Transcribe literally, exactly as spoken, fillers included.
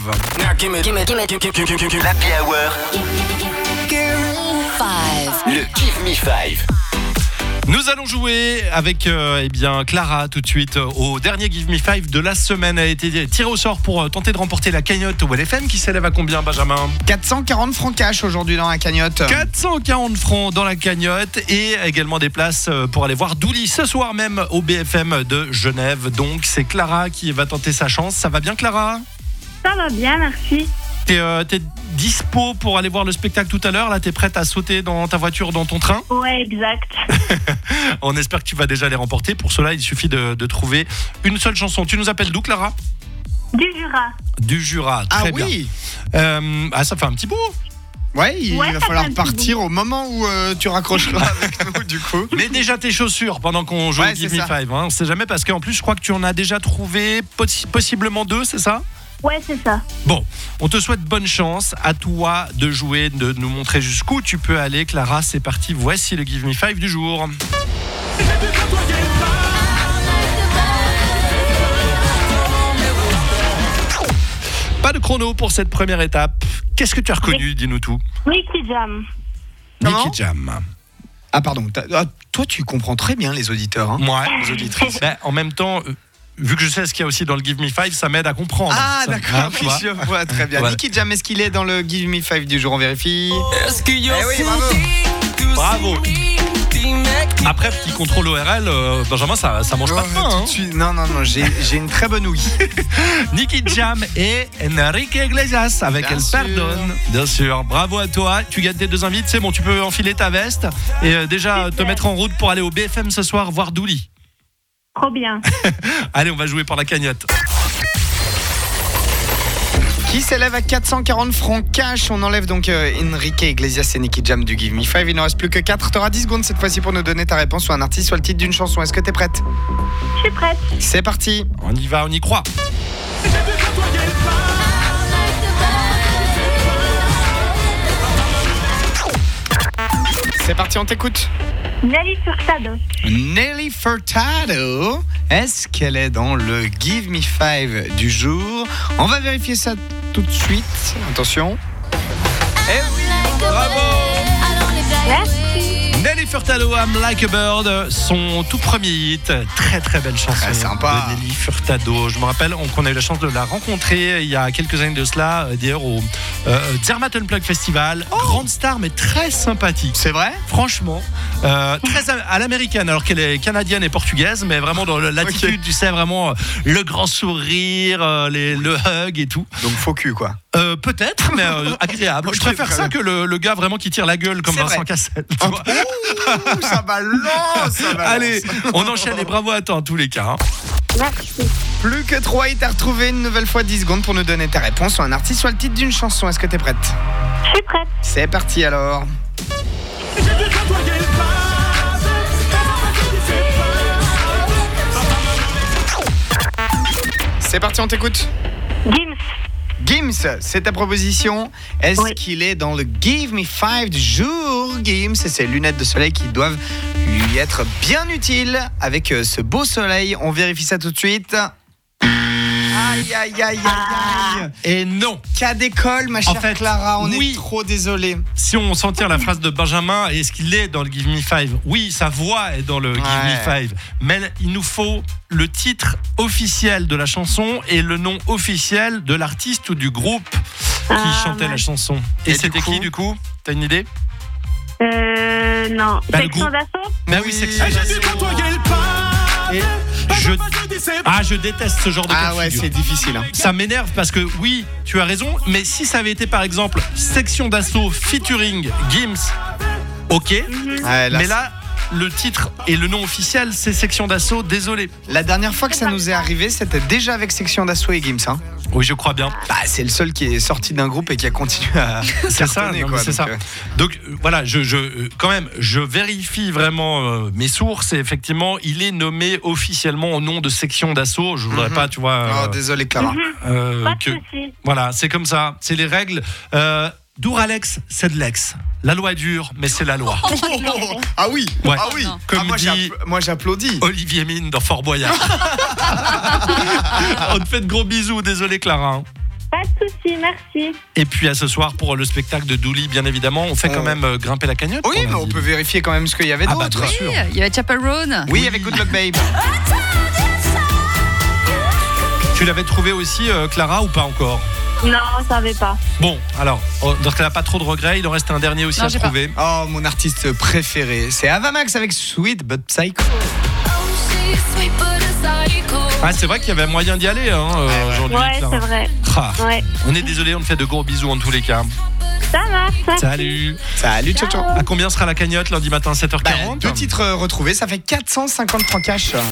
L'Happy Hour. Le Give Me Five. Nous allons jouer avec euh, eh bien, Clara tout de suite au dernier Give Me Five de la semaine. Elle a été tirée au sort pour euh, tenter de remporter la cagnotte au L F M qui s'élève à combien, Benjamin ? quatre cent quarante francs cash aujourd'hui dans la cagnotte. quatre cent quarante francs dans la cagnotte et également des places pour aller voir Douli ce soir même au B F M de Genève. Donc c'est Clara qui va tenter sa chance. Ça va bien, Clara ? Ça va bien, merci. T'es, euh, t'es dispo pour aller voir le spectacle tout à l'heure ? Là, t'es prête à sauter dans ta voiture, dans ton train ? Ouais, exact. On espère que tu vas déjà les remporter. Pour cela, il suffit de, de trouver une seule chanson. Tu nous appelles d'où, Clara ? Du Jura. Du Jura, très ah bien. oui. Euh, ah, ça fait un petit bout. Ouais, il Ouais, va ça falloir fait un petit partir bout. au moment où euh, tu raccrocheras avec nous, du coup. Mais déjà tes chaussures pendant qu'on joue Ouais, au Give c'est Me ça. Five. Hein. On sait jamais parce qu'en plus, je crois que tu en as déjà trouvé possi- possiblement deux, c'est ça ? Ouais, c'est ça. Bon, on te souhaite bonne chance. À toi de jouer, de nous montrer jusqu'où tu peux aller. Clara, c'est parti. Voici le Give Me Five du jour. Pas de chrono pour cette première étape. Qu'est-ce que tu as reconnu ? Dis-nous tout. Nicky Jam. Comment ? Nicky Jam. Ah pardon, t'as- ah, toi tu comprends très bien les auditeurs, hein. Ouais. Les auditrices. Ben, en même temps, euh, vu que je sais ce qu'il y a aussi dans le Give Me Five, ça m'aide à comprendre. Ah Ça- d'accord, hein, tu vois. je vois très bien. Voilà. Nicky Jam, est-ce qu'il est dans le Give Me Five du jour ? On vérifie. Est-ce qu'il y a Eh oui, bravo. Bravo. Après, petit contrôle O R L, euh, Benjamin, ça, ça mange pas de Oh, pain. tout Hein. de suite. Non, non, non, j'ai, j'ai une très bonne ouïe. Nicky Jam et Enrique Iglesias avec Bien El sûr. Perdón. Bien sûr. Bravo à toi. Tu gagnes tes deux invites. C'est bon, tu peux enfiler ta veste et euh, déjà te mettre en route pour aller au B F M ce soir voir Douli. Trop bien. Allez, on va jouer pour la cagnotte. Qui s'élève à quatre cent quarante francs cash. On enlève donc euh, Enrique Iglesias et Nicky Jam du Give Me Five. Il n'en reste plus que quatre. T'auras dix secondes cette fois-ci pour nous donner ta réponse, soit un artiste, soit le titre d'une chanson. Est-ce que t'es prête ? Je suis prête. C'est parti. On y va, on y croit. C'est parti, on t'écoute. Nelly Furtado. Nelly Furtado, est-ce qu'elle est dans le Give Me Five du jour ? On va vérifier ça tout de suite. Attention. Eh oui, Bravo. Merci. Nelly Furtado, I'm Like a Bird, son tout premier hit. Très très belle chanson. Très sympa. De Nelly Furtado. Je me rappelle on- qu'on a eu la chance de la rencontrer il y a quelques années de cela, euh, d'ailleurs au euh, Zermatt Unplugged Festival. Grande star, mais très sympathique. c'est vrai ? Franchement, euh, très à, à l'américaine, alors qu'elle est canadienne et portugaise, mais vraiment dans le- l'attitude, Ok. tu sais, vraiment euh, le grand sourire, euh, les, le hug et tout. Donc faux cul, quoi. Euh, peut-être, mais euh, agréable. Ok, Je préfère très ça bien. que le, le gars vraiment qui tire la gueule comme C'est Vincent vrai. Cassel. tu Oh, vois. ça balance, ça balance. Allez, on enchaîne et bravo à toi en tous les cas. hein. Merci. Plus que trois hits à retrouver, une nouvelle fois dix secondes pour nous donner ta réponse, soit un artiste, soit le titre d'une chanson. Est-ce que t'es prête ? Je suis prête. C'est parti alors. C'est parti, on t'écoute. Gims. Gims, c'est ta proposition. Est-ce Oui. qu'il est dans le Give Me Five du jour, Gims ? Et ces lunettes de soleil qui doivent lui être bien utiles avec euh, ce beau soleil. On vérifie ça tout de suite. Aïe, aïe, aïe, aïe, aïe. Et non, Cas d'école, ma chère fait, Clara, on oui. est trop désolé. si on s'en tire la phrase de Benjamin, est-ce qu'il est dans le Give Me Five ? Oui, sa voix est dans le Give Ouais. Me Five, mais il nous faut le titre officiel de la chanson et le nom officiel de l'artiste ou du groupe qui Ah, chantait la mince. chanson. Et, Et du c'était coup qui du coup ? T'as une idée ? Euh, non. Bah, le Section groupe. d'assaut. Bah oui, c'est Ah, j'ai dû Et je... Ah, je déteste ce genre de cas Ah de ouais, figure. c'est difficile. Hein. Ça m'énerve parce que oui, tu as raison, mais si ça avait été par exemple Section d'assaut featuring Gims, ok, Ouais, là, mais là, le titre et le nom officiel, c'est Section d'assaut, désolé. La dernière fois que ça nous est arrivé, c'était déjà avec Section d'Assaut et Gims. Hein. Oui, je crois bien. Bah, c'est le seul qui est sorti d'un groupe et qui a continué à C'est ça, cartonner, non, mais quoi, c'est donc, ça. euh, Donc euh, voilà, je, je, euh, quand même, je vérifie vraiment euh, mes sources et effectivement, il est nommé officiellement au nom de Section d'assaut. Je voudrais Mhm. pas, tu vois, Oh, euh, désolé Clara. euh, Pas que de soucis. voilà, c'est comme ça, c'est les règles. Euh, Douralex, c'est de l'ex. La loi est dure, mais c'est la loi. Ah oui, Ouais. ah oui. Comme Ah, moi, dit- j'appl- moi j'applaudis. Olivier Mine dans Fort Boyard. On te fait de gros bisous, désolé Clara. hein. Pas de souci, merci. Et puis à ce soir pour le spectacle de Dooley, bien évidemment. On fait quand Euh. même euh, grimper la cagnotte. Oui, on a mais on dit. peut vérifier quand même ce qu'il y avait Ah bah, d'autre. bien sûr. Il y avait Chaperone. Oui, avec Good Luck Babe. Tu l'avais trouvé aussi, euh, Clara, ou pas encore? Non, je savais pas. Bon, alors, oh, dans ce cas-là, pas trop de regrets. Il en reste un dernier aussi Non, à j'ai pas. trouver. Oh, mon artiste préféré, c'est Avamax avec Sweet But Psycho. Ah, c'est vrai qu'il y avait moyen d'y aller hein, euh, Ouais, ouais. aujourd'hui. Ouais, Clara. c'est vrai. Ah, Ouais. on est désolé, on te fait de gros bisous en tous les cas. Ça marche. merci. Salut. Salut, ciao, ciao. À combien sera la cagnotte lundi matin, sept heures Bah, quarante? deux titres retrouvés, ça fait quatre cent cinquante francs cash.